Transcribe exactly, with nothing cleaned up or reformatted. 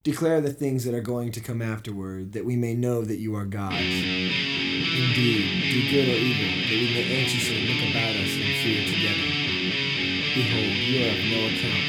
Declare the things that are going to come afterward, that we may know that you are gods. Indeed, do good or evil, that we may anxiously look about us in fear together. Behold, you are of no account,